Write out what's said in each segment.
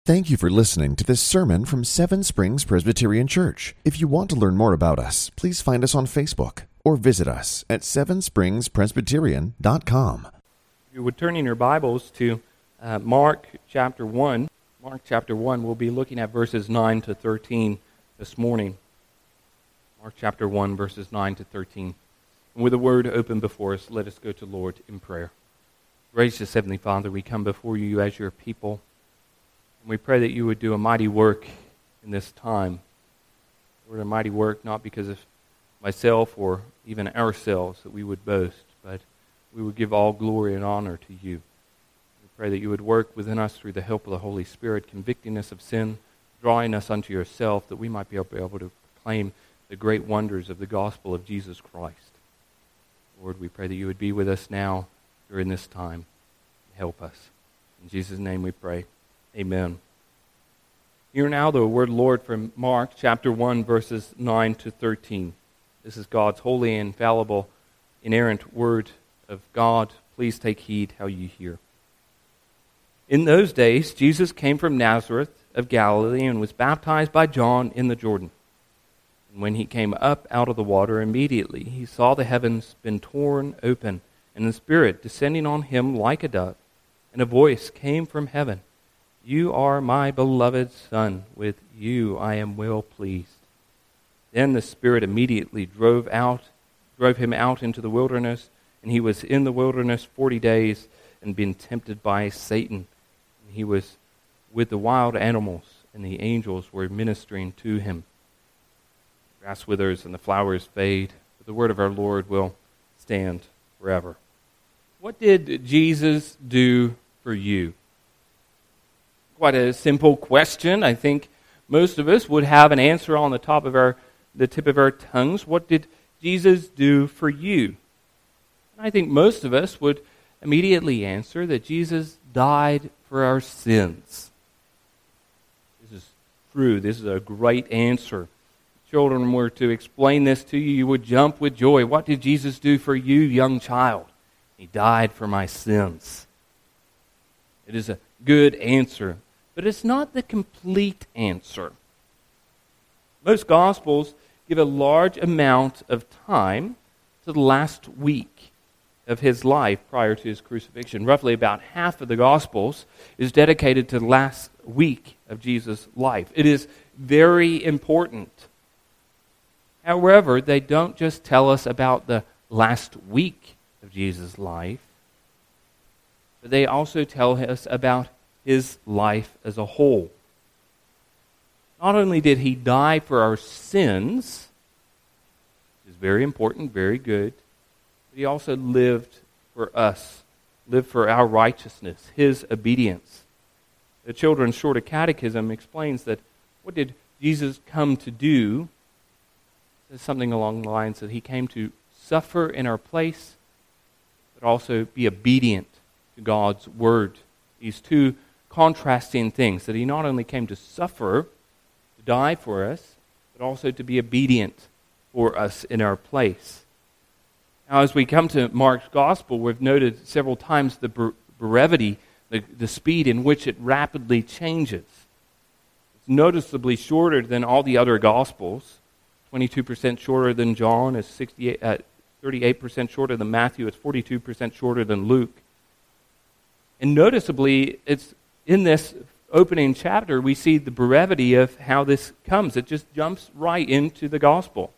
Thank you for listening to this sermon from Seven Springs Presbyterian Church. If you want to learn more about us, please find us on Facebook or visit us at sevenspringspresbyterian.com. You would turn in your Bibles to Mark chapter 1. Mark chapter 1, we'll be looking at verses 9 to 13 this morning. Mark chapter 1, verses 9 to 13. And with the word open before us, let us go to the Lord in prayer. Gracious Heavenly Father, we come before you as your people. And we pray that you would do a mighty work in this time. Lord, a mighty work not because of myself or even ourselves that we would boast, but we would give all glory and honor to you. We pray that you would work within us through the help of the Holy Spirit, convicting us of sin, drawing us unto yourself, that we might be able to proclaim the great wonders of the gospel of Jesus Christ. Lord, we pray that you would be with us now during this time. Help us. In Jesus' name we pray. Amen. Hear now the word of the Lord from Mark chapter 1, verses 9 to 13. This is God's holy, infallible, inerrant word of God. Please take heed how you hear. In those days, Jesus came from Nazareth of Galilee and was baptized by John in the Jordan. And when he came up out of the water, immediately he saw the heavens been torn open, and the Spirit descending on him like a dove. And a voice came from heaven, "You are my beloved Son, with you I am well pleased." Then the Spirit immediately drove him out into the wilderness, and he was in the wilderness 40 days and been tempted by Satan. And he was with the wild animals, and the angels were ministering to him. The grass withers and the flowers fade, but the word of our Lord will stand forever. What did Jesus do for you? Quite a simple question. I think most of us would have an answer on the tip of our tongues. What did Jesus do for you? And I think most of us would immediately answer that Jesus died for our sins. This is true. This is a great answer. If children were to explain this to you, you would jump with joy. What did Jesus do for you, young child? He died for my sins. It is a good answer. But it's not the complete answer. Most Gospels give a large amount of time to the last week of his life prior to his crucifixion. Roughly about half of the Gospels is dedicated to the last week of Jesus' life. It is very important. However, they don't just tell us about the last week of Jesus' life, but they also tell us about his life as a whole. Not only did he die for our sins, which is very important, very good, but he also lived for us, lived for our righteousness, his obedience. The Children's Shorter Catechism explains that what did Jesus come to do? It says something along the lines that he came to suffer in our place, but also be obedient to God's word. These two contrasting things, that he not only came to suffer, to die for us, but also to be obedient for us in our place. Now, as we come to Mark's Gospel, we've noted several times the brevity, the speed in which it rapidly changes. It's noticeably shorter than all the other Gospels, 22% shorter than John, it's 38% shorter than Matthew, it's 42% shorter than Luke. And noticeably, it's in this opening chapter, we see the brevity of how this comes. It just jumps right into the gospel.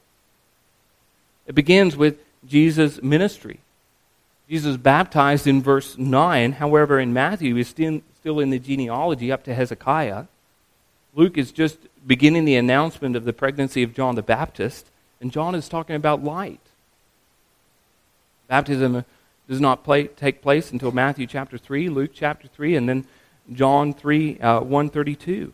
It begins with Jesus' ministry. Jesus baptized in verse 9. However, in Matthew, he's still in the genealogy up to Hezekiah. Luke is just beginning the announcement of the pregnancy of John the Baptist, and John is talking about light. Baptism does not take place until Matthew chapter 3, Luke chapter 3, and then John 3, 132.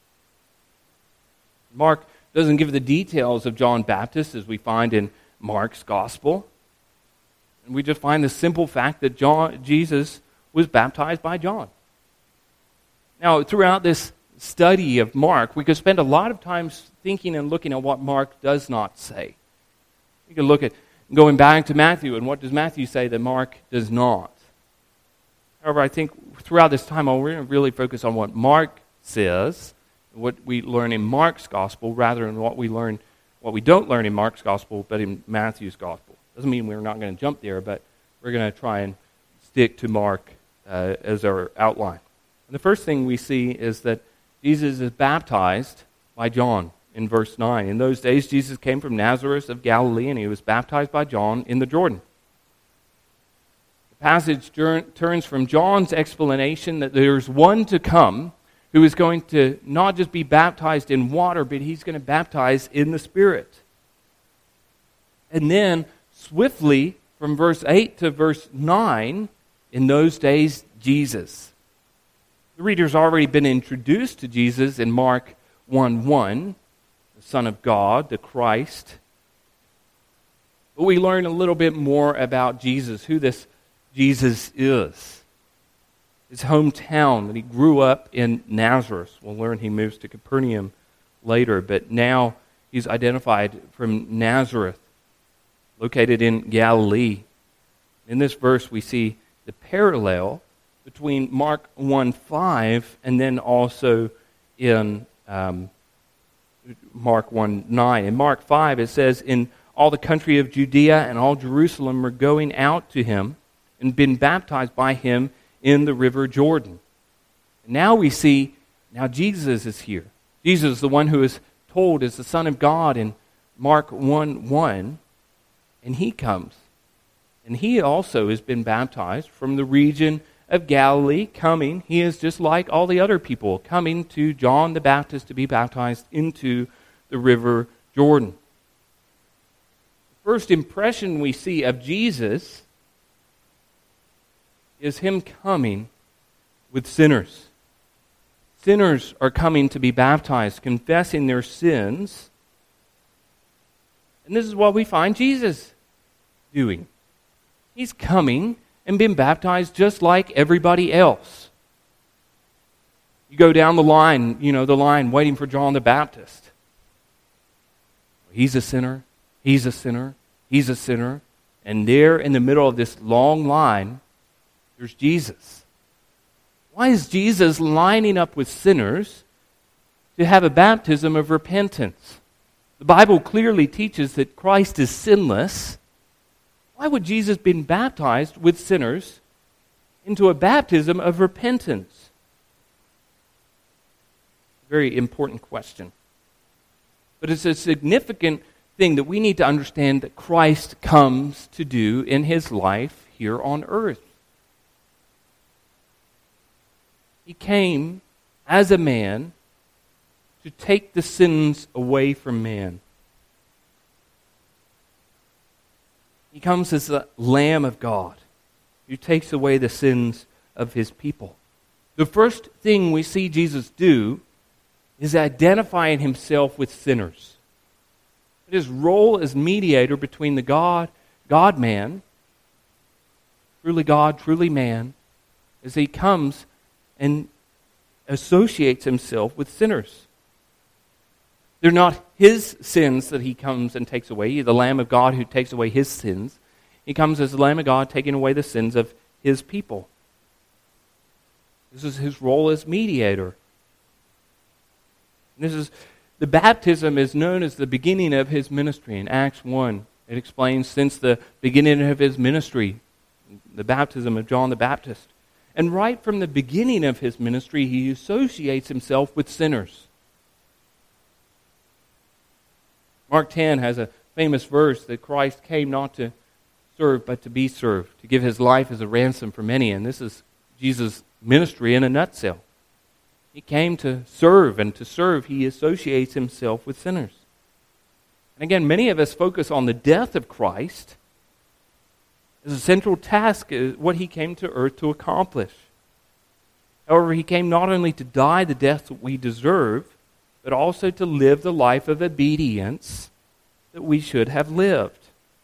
Mark doesn't give the details of John Baptist as we find in Mark's Gospel. And we just find the simple fact that Jesus was baptized by John. Now, throughout this study of Mark, we could spend a lot of time thinking and looking at what Mark does not say. We could look at going back to Matthew, and what does Matthew say that Mark does not? However, I think throughout this time, I'll really focus on what Mark says, what we learn in Mark's gospel, rather than what we don't learn in Mark's gospel, but in Matthew's gospel. Doesn't mean we're not going to jump there, but we're going to try and stick to Mark as our outline. And the first thing we see is that Jesus is baptized by John in verse 9. In those days, Jesus came from Nazareth of Galilee, and he was baptized by John in the Jordan. The passage turns from John's explanation that there's one to come who is going to not just be baptized in water, but he's going to baptize in the Spirit. And then, swiftly, from verse 8 to verse 9, in those days, Jesus. The reader's already been introduced to Jesus in Mark 1:1, the Son of God, the Christ. But we learn a little bit more about Jesus, who this Jesus is. His hometown, that he grew up in Nazareth. We'll learn he moves to Capernaum later, but now he's identified from Nazareth, located in Galilee. In this verse we see the parallel between Mark 1:5 and then also in Mark 1:9. In Mark 5 it says, "In all the country of Judea and all Jerusalem were going out to him and been baptized by him in the river Jordan." And now we see, now Jesus is here. Jesus is the one who is told is the Son of God in Mark 1:1, and he comes. And he also has been baptized from the region of Galilee, coming. He is just like all the other people, coming to John the Baptist to be baptized into the river Jordan. The first impression we see of Jesus is him coming with sinners. Sinners are coming to be baptized, confessing their sins. And this is what we find Jesus doing. He's coming and been baptized just like everybody else. You go down the line, the line waiting for John the Baptist. He's a sinner, he's a sinner, he's a sinner. And there in the middle of this long line, there's Jesus. Why is Jesus lining up with sinners to have a baptism of repentance? The Bible clearly teaches that Christ is sinless. Why would Jesus be baptized with sinners into a baptism of repentance? Very important question. But it's a significant thing that we need to understand that Christ comes to do in his life here on earth. He came as a man to take the sins away from man. He comes as the Lamb of God who takes away the sins of his people. The first thing we see Jesus do is identifying himself with sinners. His role as mediator between the God-man, truly God, truly man, as he comes and associates himself with sinners. They're not his sins that he comes and takes away. He's the Lamb of God who takes away his sins. He comes as the Lamb of God taking away the sins of his people. This is his role as mediator. The baptism is known as the beginning of his ministry. In Acts 1, it explains since the beginning of his ministry, the baptism of John the Baptist. And right from the beginning of his ministry, he associates himself with sinners. Mark 10 has a famous verse that Christ came not to serve, but to be served, to give his life as a ransom for many. And this is Jesus' ministry in a nutshell. He came to serve, and to serve, he associates himself with sinners. And again, many of us focus on the death of Christ as a central task, what he came to earth to accomplish. However, he came not only to die the death that we deserve, but also to live the life of obedience that we should have lived.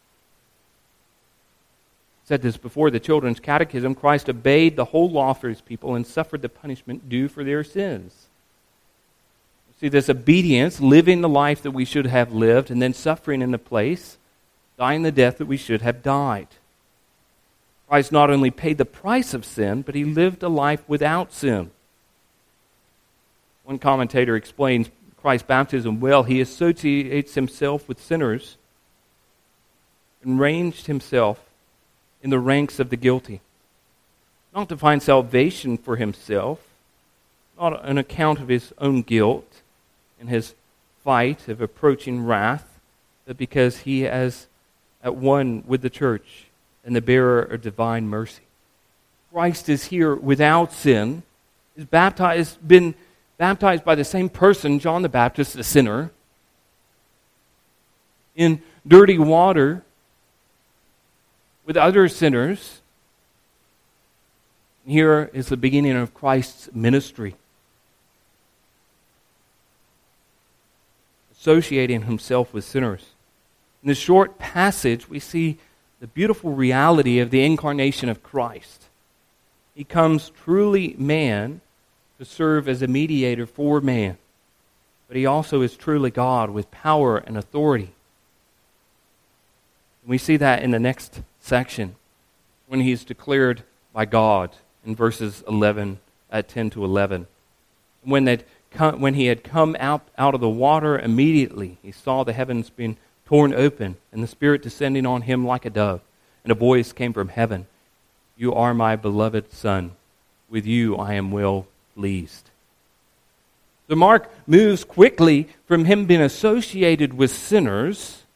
I said this before, the Children's Catechism, Christ obeyed the whole law for his people and suffered the punishment due for their sins. See, this obedience, living the life that we should have lived, and then suffering in the place, dying the death that we should have died. Christ not only paid the price of sin, but he lived a life without sin. One commentator explains Christ's baptism well. He associates himself with sinners and ranged himself in the ranks of the guilty, not to find salvation for himself, not on account of his own guilt and his fight of approaching wrath, but because he is at one with the church and the bearer of divine mercy. Christ is here without sin, is been baptized by the same person, John the Baptist, the sinner, in dirty water with other sinners. Here is the beginning of Christ's ministry, associating himself with sinners. In this short passage, we see the beautiful reality of the incarnation of Christ. He comes truly man to serve as a mediator for man, but he also is truly God with power and authority. And we see that in the next section, when he is declared by God in verses 10 to 11. When he had come out of the water, immediately he saw the heavens being torn open, and the Spirit descending on him like a dove. And a voice came from heaven, "You are my beloved Son. With you I am well pleased." So Mark moves quickly from him being associated with sinners,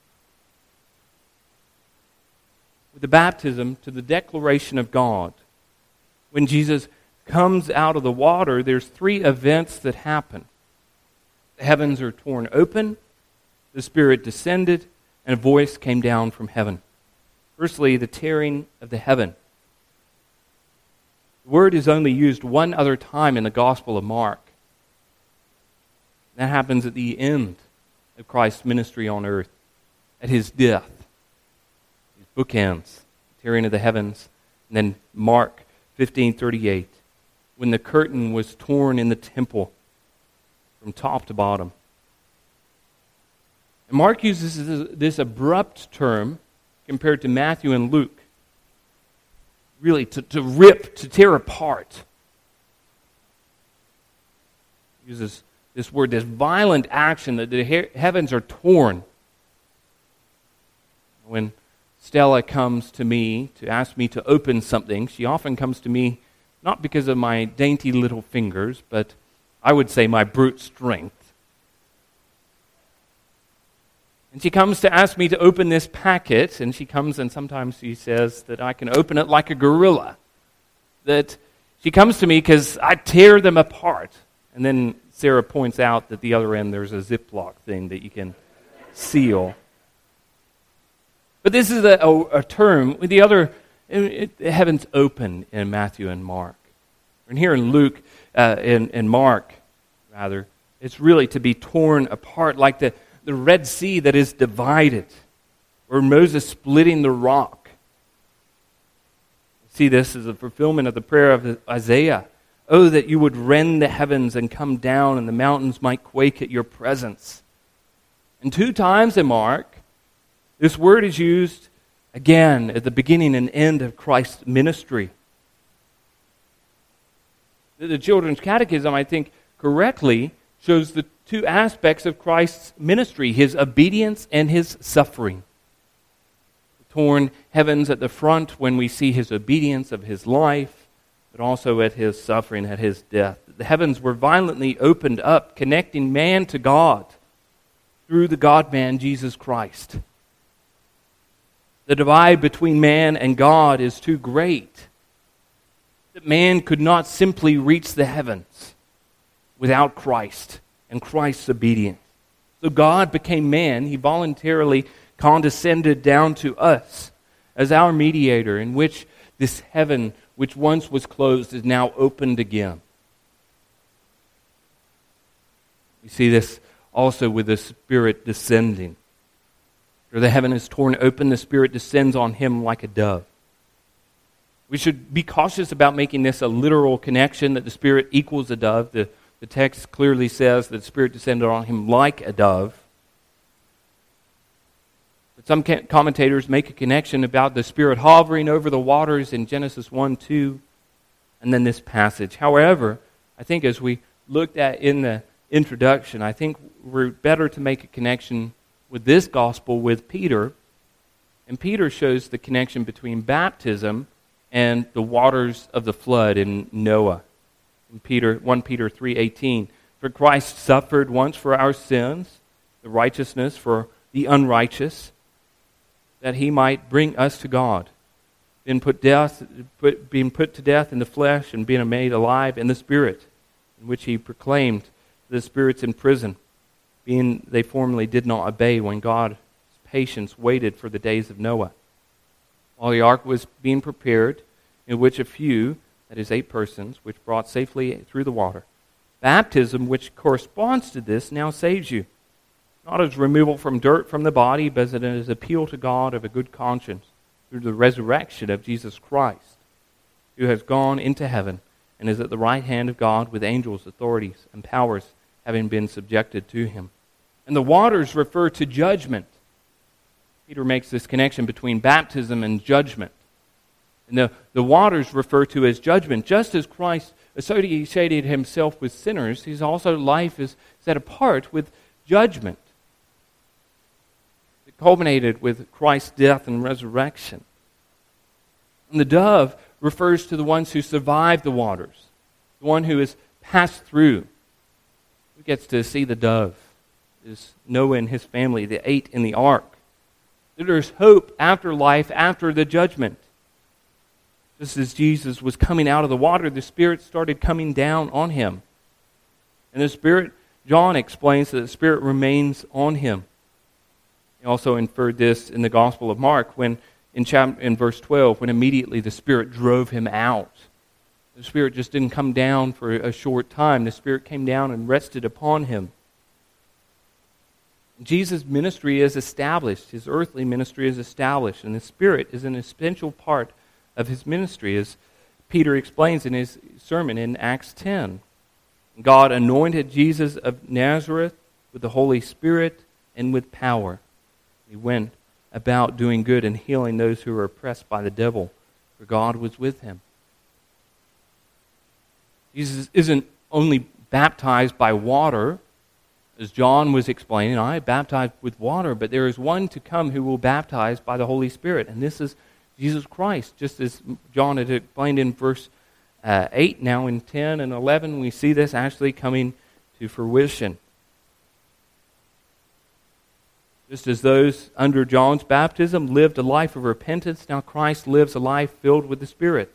with the baptism, to the declaration of God. When Jesus comes out of the water, there's three events that happen. The heavens are torn open, the Spirit descended, and a voice came down from heaven. Firstly, the tearing of the heaven. The word is only used one other time in the Gospel of Mark. That happens at the end of Christ's ministry on earth, at his death. His bookends, tearing of the heavens, and then Mark 15:38, when the curtain was torn in the temple from top to bottom. And Mark uses this abrupt term compared to Matthew and Luke, really to rip, to tear apart. He uses this word, this violent action that the heavens are torn. When Stella comes to me to ask me to open something, she often comes to me not because of my dainty little fingers, but I would say my brute strength. And she comes to ask me to open this packet, and she comes and sometimes she says that I can open it like a gorilla. That she comes to me because I tear them apart. And then Sarah points out that the other end there's a Ziploc thing that you can seal. But this is a term. The other, the heavens open in Matthew and Mark. And here in Luke, in Mark, rather, it's really to be torn apart like the Red Sea that is divided, or Moses splitting the rock. See this as a fulfillment of the prayer of Isaiah. "Oh, that you would rend the heavens and come down, and the mountains might quake at your presence." And 2 times in Mark, this word is used again at the beginning and end of Christ's ministry. The Children's Catechism, I think, correctly shows the 2 aspects of Christ's ministry, his obedience and his suffering. The torn heavens at the front when we see his obedience of his life, but also at his suffering, at his death. The heavens were violently opened up, connecting man to God through the God-man, Jesus Christ. The divide between man and God is too great, that man could not simply reach the heavens without Christ and Christ's obedience. So God became man. He voluntarily condescended down to us as our mediator, in which this heaven, which once was closed, is now opened again. We see this also with the Spirit descending. After the heaven is torn open, the Spirit descends on him like a dove. We should be cautious about making this a literal connection, that the Spirit equals a dove. The text clearly says that the Spirit descended on him like a dove. But some commentators make a connection about the Spirit hovering over the waters in Genesis 1:2, and then this passage. However, I think as we looked at in the introduction, I think we're better to make a connection with this gospel with Peter. And Peter shows the connection between baptism and the waters of the flood in Noah. In 1 Peter 3:18, for Christ suffered once for our sins, the righteousness for the unrighteous, that he might bring us to God, being put to death in the flesh and being made alive in the Spirit, in which he proclaimed the spirits in prison, being they formerly did not obey when God's patience waited for the days of Noah, while the ark was being prepared, in which a few, that is 8 persons, which brought safely through the water. Baptism, which corresponds to this, now saves you, not as removal from dirt from the body, but as appeal to God of a good conscience through the resurrection of Jesus Christ, who has gone into heaven and is at the right hand of God with angels, authorities, and powers having been subjected to him. And the waters refer to judgment. Peter makes this connection between baptism and judgment. And the waters refer to as judgment. Just as Christ associated himself with sinners, his also life is set apart with judgment. It culminated with Christ's death and resurrection. And the dove refers to the ones who survived the waters, the one who has passed through. Who gets to see the dove is Noah and his family, the 8 in the ark. There's hope after life, after the judgment. Just as Jesus was coming out of the water, the Spirit started coming down on him. And the Spirit, John explains that the Spirit remains on him. He also inferred this in the Gospel of Mark when in verse 12, when immediately the Spirit drove him out. The Spirit just didn't come down for a short time. The Spirit came down and rested upon him. Jesus' ministry is established. His earthly ministry is established. And the Spirit is an essential part of his ministry, as Peter explains in his sermon in Acts 10. God anointed Jesus of Nazareth with the Holy Spirit and with power. He went about doing good and healing those who were oppressed by the devil, for God was with him. Jesus isn't only baptized by water, as John was explaining. I baptized with water, but there is one to come who will baptize by the Holy Spirit, and this is Jesus Christ, just as John had explained in verse 8. Now in 10 and 11, we see this actually coming to fruition. Just as those under John's baptism lived a life of repentance, now Christ lives a life filled with the Spirit.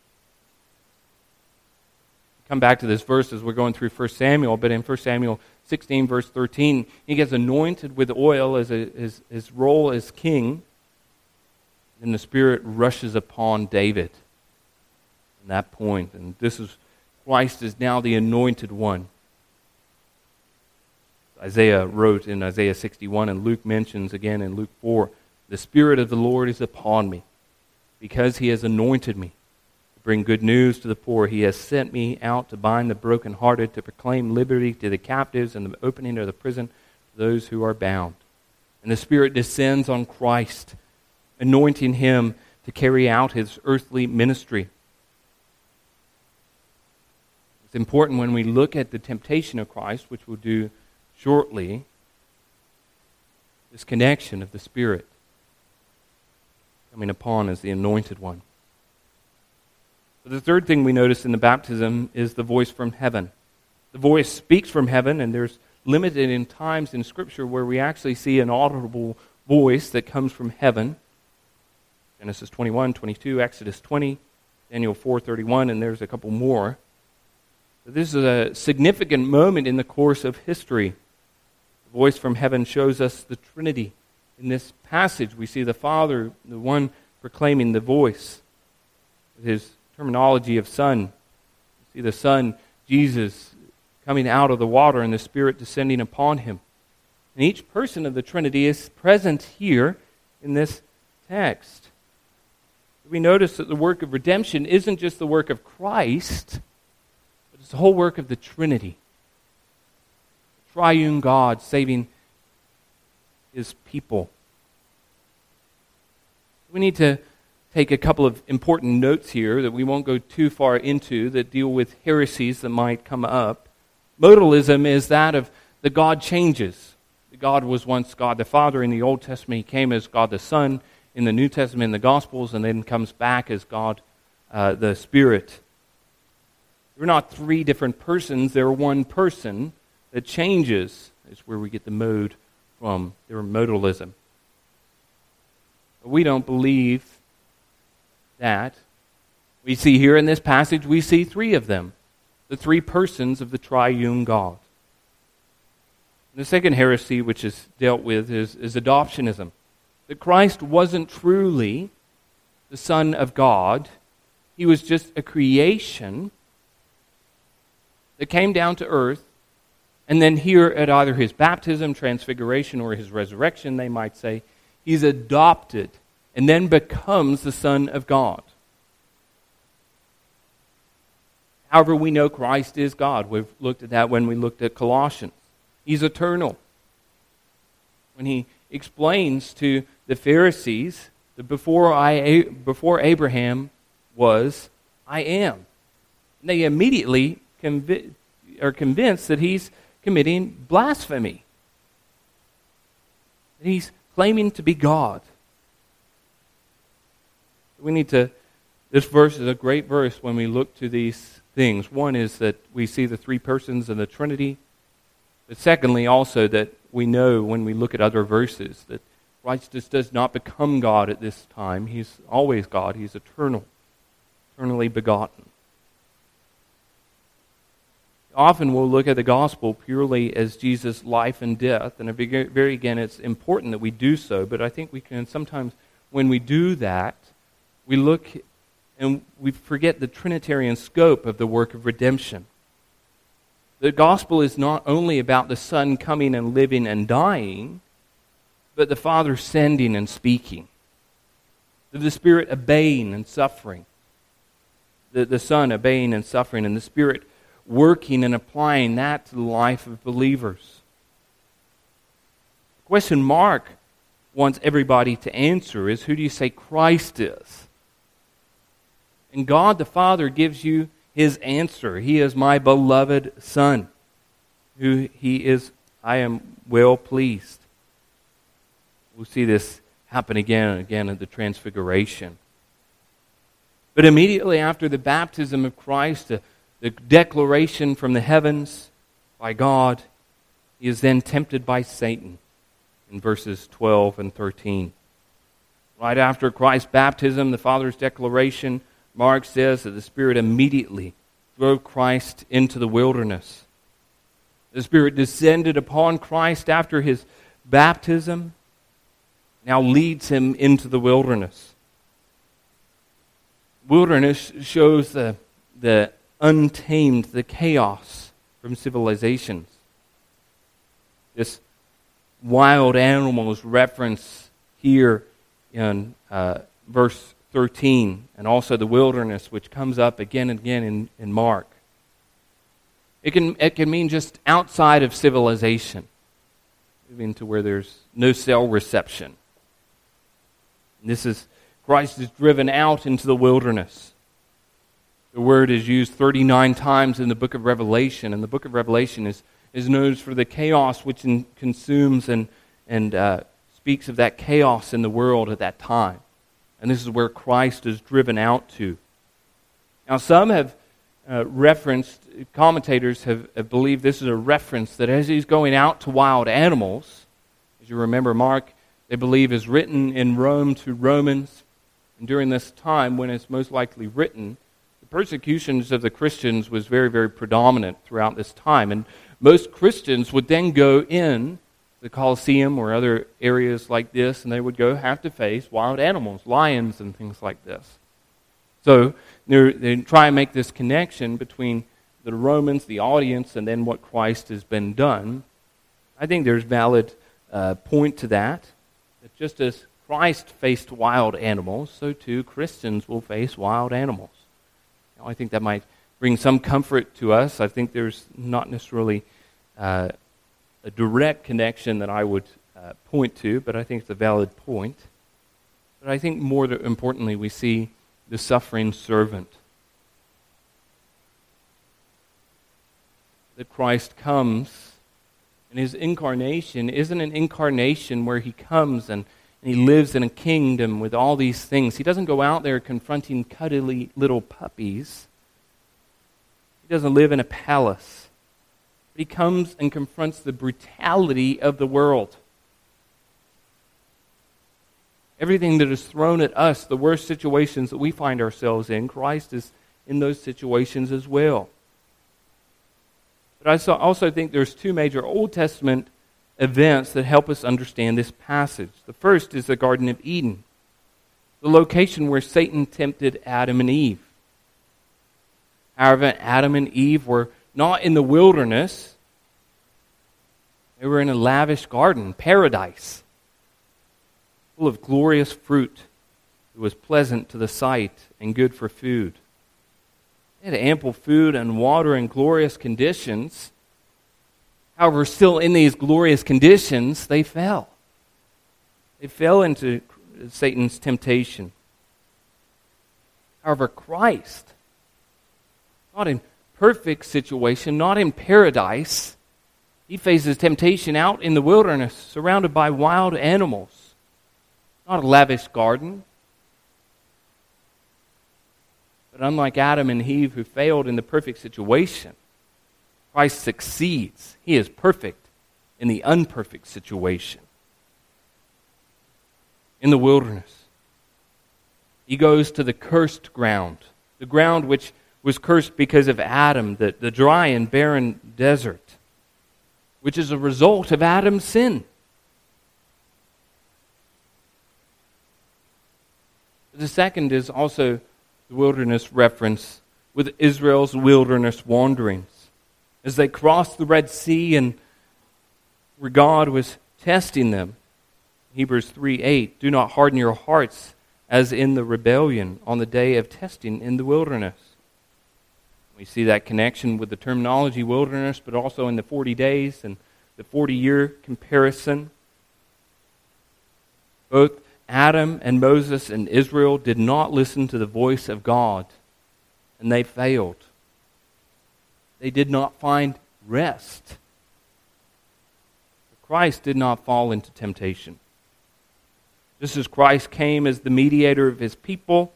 Come back to this verse as we're going through 1 Samuel, but in 1 Samuel 16, verse 13, he gets anointed with oil as his role as king. And the Spirit rushes upon David at that point. And Christ is now the anointed one. Isaiah wrote in Isaiah 61, and Luke mentions again in Luke 4, the Spirit of the Lord is upon me, because he has anointed me to bring good news to the poor. He has sent me out to bind the brokenhearted, to proclaim liberty to the captives, and the opening of the prison to those who are bound. And the Spirit descends on Christ, anointing him to carry out his earthly ministry. It's important when we look at the temptation of Christ, which we'll do shortly, this connection of the Spirit coming upon as the anointed one. But the third thing we notice in the baptism is the voice from heaven. The voice speaks from heaven, and there's limited in times in Scripture where we actually see an audible voice that comes from heaven. Genesis 21, 22, Exodus 20, Daniel 4:31, and there's a couple more. But this is a significant moment in the course of history. The voice from heaven shows us the Trinity. In this passage, we see the Father, the one proclaiming the voice, with his terminology of Son. We see the Son, Jesus, coming out of the water and the Spirit descending upon him. And each person of the Trinity is present here in this text. We notice that the work of redemption isn't just the work of Christ, but it's the whole work of the Trinity. The triune God saving his people. We need to take a couple of important notes here that we won't go too far into that deal with heresies that might come up. Modalism is that of the God changes. God was once God the Father in the Old Testament. He came as God the Son in the New Testament, in the Gospels, and then comes back as God the Spirit. They're not three different persons. They're one person that changes. Is where we get the mode from. They're modalism. But we don't believe that. We see here in this passage, we see three of them. The three persons of the triune God. The second heresy which is dealt with is adoptionism. That Christ wasn't truly the Son of God. He was just a creation that came down to earth, and then here at either his baptism, transfiguration, or his resurrection, they might say, he's adopted and then becomes the Son of God. However, we know Christ is God. We've looked at that when we looked at Colossians. He's eternal. When he explains to the Pharisees that before Abraham was, I am. And they immediately are convinced that he's committing blasphemy. That he's claiming to be God. This verse is a great verse when we look to these things. One is that we see the three persons in the Trinity. But secondly, also that we know when we look at other verses that Christ just does not become God at this time. He's always God. He's eternal, eternally begotten. Often we'll look at the gospel purely as Jesus' life and death, and very again, it's important that we do so, but I think we can sometimes, when we do that, we look and we forget the Trinitarian scope of the work of redemption. The gospel is not only about the Son coming and living and dying, but the Father sending and speaking. The Spirit obeying and suffering. The Son obeying and suffering, and the Spirit working and applying that to the life of believers. The question Mark wants everybody to answer is, who do you say Christ is? And God the Father gives you his answer. He is my beloved Son, who I am well pleased. We'll see this happen again and again at the Transfiguration. But immediately after the baptism of Christ, the declaration from the heavens by God, he is then tempted by Satan in verses 12 and 13. Right after Christ's baptism, the Father's declaration, Mark says that the Spirit immediately drove Christ into the wilderness. The Spirit descended upon Christ after his baptism, now leads him into the wilderness. Wilderness shows the untamed, the chaos from civilizations. This wild animals reference here in verse 13, and also the wilderness, which comes up again and again in Mark. It can mean just outside of civilization, moving to where there's no cell reception. And Christ is driven out into the wilderness. The word is used 39 times in the book of Revelation, and the book of Revelation is known for the chaos which consumes and speaks of that chaos in the world at that time. And this is where Christ is driven out to. Now, some have commentators have believed this is a reference that as he's going out to wild animals, as you remember, Mark, they believe is written in Rome to Romans. And during this time, when it's most likely written, the persecutions of the Christians was very, very predominant throughout this time. And most Christians would then go in the Colosseum or other areas like this, and they would have to face wild animals, lions and things like this. So they try and make this connection between the Romans, the audience, and then what Christ has been done. I think there's valid point to that just as Christ faced wild animals, so too Christians will face wild animals. Now, I think that might bring some comfort to us. I think there's not necessarily a direct connection that I would point to, but I think it's a valid point. But I think more importantly, we see the suffering servant. that Christ comes, and his incarnation isn't an incarnation where he comes and he lives in a kingdom with all these things. He doesn't go out there confronting cuddly little puppies. He doesn't live in a palace. But he comes and confronts the brutality of the world. Everything that is thrown at us, the worst situations that we find ourselves in, Christ is in those situations as well. But I also think there's two major Old Testament events that help us understand this passage. The first is the Garden of Eden, the location where Satan tempted Adam and Eve. However, Adam and Eve were not in the wilderness. They were in a lavish garden, paradise, full of glorious fruit. It was pleasant to the sight and good for food. They had ample food and water in glorious conditions. However, still in these glorious conditions, they fell. They fell into Satan's temptation. However, Christ, not in perfect situation, not in paradise, he faces temptation out in the wilderness, surrounded by wild animals. Not a lavish garden. But unlike Adam and Eve who failed in the perfect situation, Christ succeeds. He is perfect in the unperfect situation. In the wilderness, he goes to the cursed ground, the ground which was cursed because of Adam, the dry and barren desert, which is a result of Adam's sin. The second is also the wilderness reference with Israel's wilderness wanderings. As they crossed the Red Sea and where God was testing them. Hebrews 3:8, do not harden your hearts as in the rebellion on the day of testing in the wilderness. We see that connection with the terminology wilderness, but also in the 40 days and the 40-year comparison. Both Adam and Moses and Israel did not listen to the voice of God, and they failed. They did not find rest. Christ did not fall into temptation. Just as Christ came as the mediator of his people,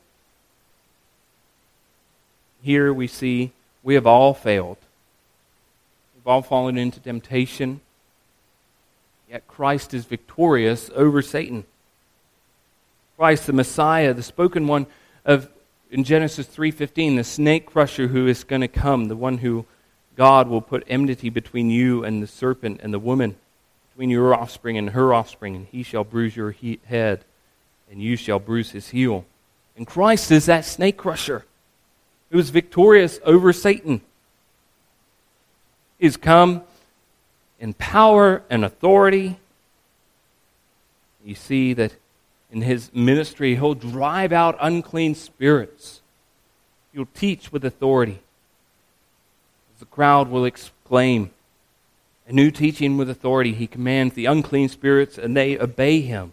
here we see we have all failed. We've all fallen into temptation, yet Christ is victorious over Satan. Christ, the Messiah, the spoken one of, in Genesis 3:15, the snake crusher who is going to come, the one who God will put enmity between you and the serpent and the woman, between your offspring and her offspring, and he shall bruise your head, and you shall bruise his heel. And Christ is that snake crusher who is victorious over Satan. He has come in power and authority. You see that in his ministry, he'll drive out unclean spirits. He'll teach with authority. The crowd will exclaim, a new teaching with authority. He commands the unclean spirits and they obey him.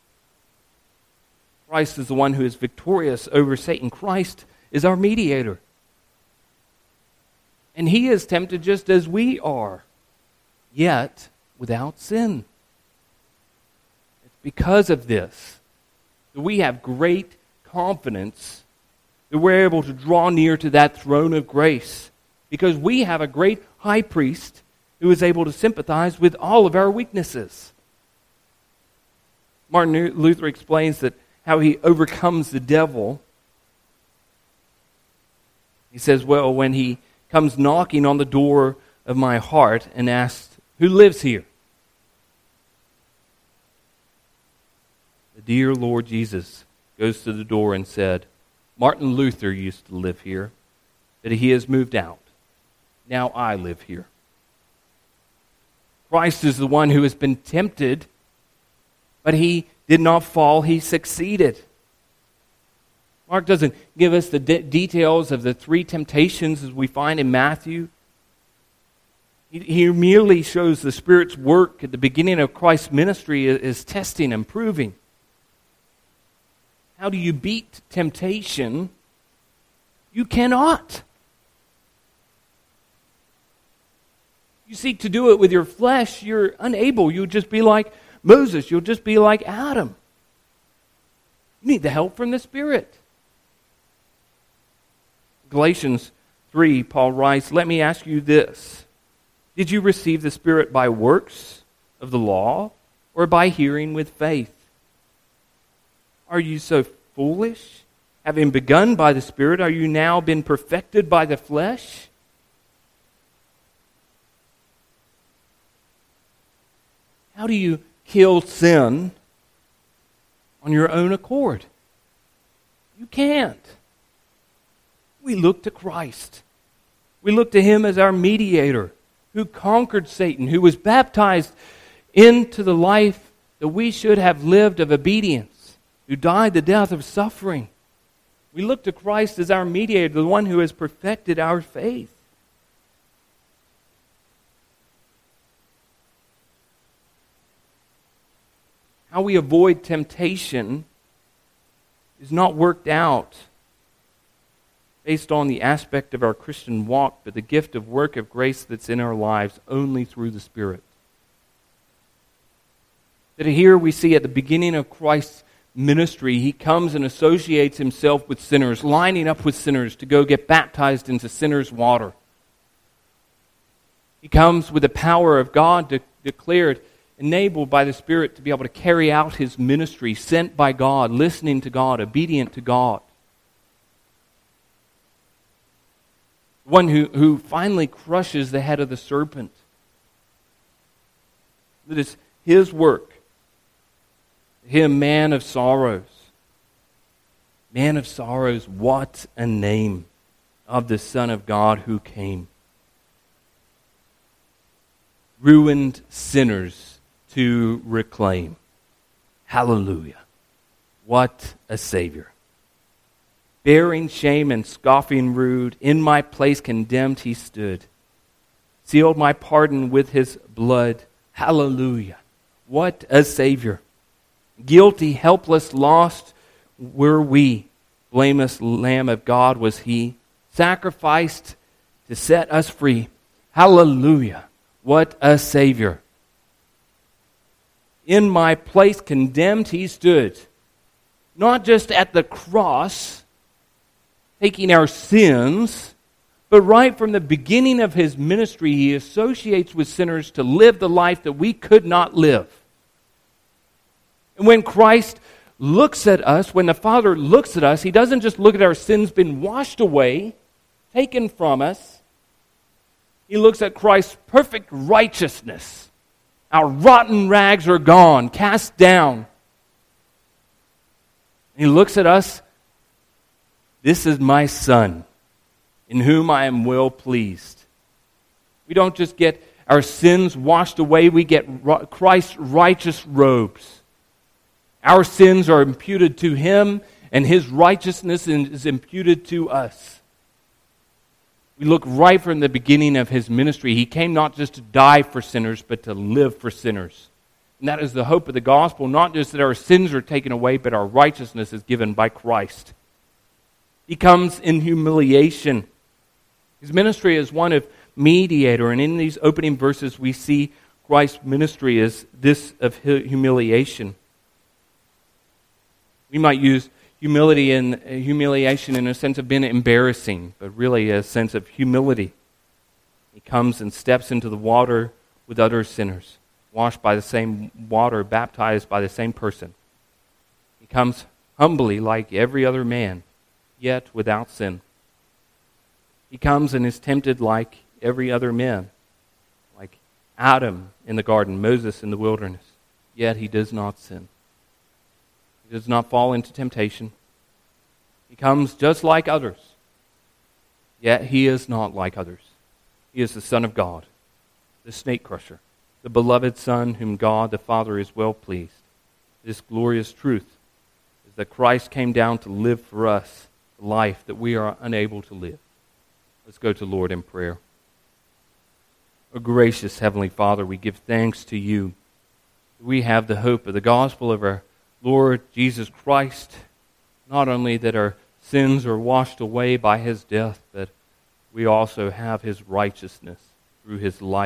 Christ is the one who is victorious over Satan. Christ is our mediator. And he is tempted just as we are, yet without sin. It's because of this that we have great confidence that we're able to draw near to that throne of grace, because we have a great high priest who is able to sympathize with all of our weaknesses. Martin Luther explains that how he overcomes the devil. He says, well, when he comes knocking on the door of my heart and asks, who lives here? The dear Lord Jesus goes to the door and said, Martin Luther used to live here, but he has moved out. Now I live here. Christ is the one who has been tempted, but he did not fall, he succeeded. Mark doesn't give us the details of the three temptations as we find in Matthew. He merely shows the Spirit's work at the beginning of Christ's ministry is testing and proving. How do you beat temptation? You cannot. You seek to do it with your flesh, you're unable. You'll just be like Moses. You'll just be like Adam. You need the help from the Spirit. Galatians 3, Paul writes, "Let me ask you this. Did you receive the Spirit by works of the law or by hearing with faith? Are you so foolish? Having begun by the Spirit, are you now been perfected by the flesh?" How do you kill sin on your own accord? You can't. We look to Christ. We look to Him as our mediator, who conquered Satan, who was baptized into the life that we should have lived of obedience, who died the death of suffering. We look to Christ as our mediator, the one who has perfected our faith. How we avoid temptation is not worked out based on the aspect of our Christian walk, but the gift of work of grace that's in our lives only through the Spirit. That here we see at the beginning of Christ's ministry, He comes and associates Himself with sinners, lining up with sinners to go get baptized into sinners' water. He comes with the power of God declared, enabled by the Spirit to be able to carry out His ministry, sent by God, listening to God, obedient to God. One who finally crushes the head of the serpent. That is His work. Him, man of sorrows. Man of sorrows, what a name of the Son of God who came. Ruined sinners to reclaim. Hallelujah. What a Savior. Bearing shame and scoffing rude, in my place condemned He stood. Sealed my pardon with His blood. Hallelujah. What a Savior. Guilty, helpless, lost were we. Blameless Lamb of God was He. Sacrificed to set us free. Hallelujah. What a Savior. In my place condemned He stood. Not just at the cross, taking our sins, but right from the beginning of His ministry, He associates with sinners to live the life that we could not live. And when Christ looks at us, when the Father looks at us, He doesn't just look at our sins being washed away, taken from us. He looks at Christ's perfect righteousness. Our rotten rags are gone, cast down. He looks at us. This is my Son, in whom I am well pleased. We don't just get our sins washed away, we get Christ's righteous robes. Our sins are imputed to Him, and His righteousness is imputed to us. We look right from the beginning of His ministry. He came not just to die for sinners, but to live for sinners. And that is the hope of the gospel, not just that our sins are taken away, but our righteousness is given by Christ. He comes in humiliation. His ministry is one of mediator, and in these opening verses we see Christ's ministry as this of humiliation. We might use humility and humiliation in a sense of being embarrassing, but really a sense of humility. He comes and steps into the water with other sinners, washed by the same water, baptized by the same person. He comes humbly like every other man, yet without sin. He comes and is tempted like every other man, like Adam in the garden, Moses in the wilderness, yet He does not sin. He does not fall into temptation. He comes just like others, yet He is not like others. He is the Son of God, the snake crusher, the beloved Son whom God the Father is well pleased. This glorious truth is that Christ came down to live for us the life that we are unable to live. Let's go to the Lord in prayer. O gracious Heavenly Father, we give thanks to You. We have the hope of the gospel of our Lord Jesus Christ, not only that our sins are washed away by His death, but we also have His righteousness through His life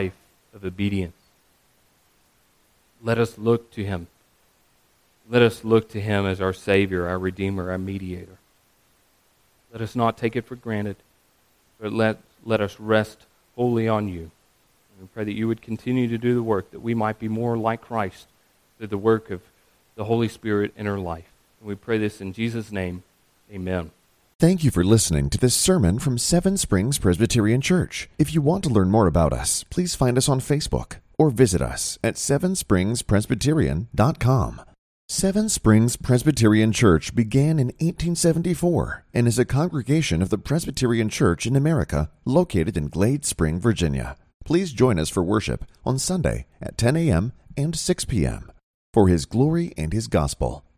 of obedience. Let us look to him. Let us look to him as our Savior, our Redeemer, our Mediator. Let us not take it for granted, but let us rest wholly on you. And we pray that you would continue to do the work, that we might be more like Christ through the work of the Holy Spirit in our life. And we pray this in Jesus' name. Amen. Thank you for listening to this sermon from Seven Springs Presbyterian Church. If you want to learn more about us, please find us on Facebook or visit us at sevenspringspresbyterian.com. Seven Springs Presbyterian Church began in 1874 and is a congregation of the Presbyterian Church in America located in Glade Spring, Virginia. Please join us for worship on Sunday at 10 a.m. and 6 p.m. For His glory and His gospel.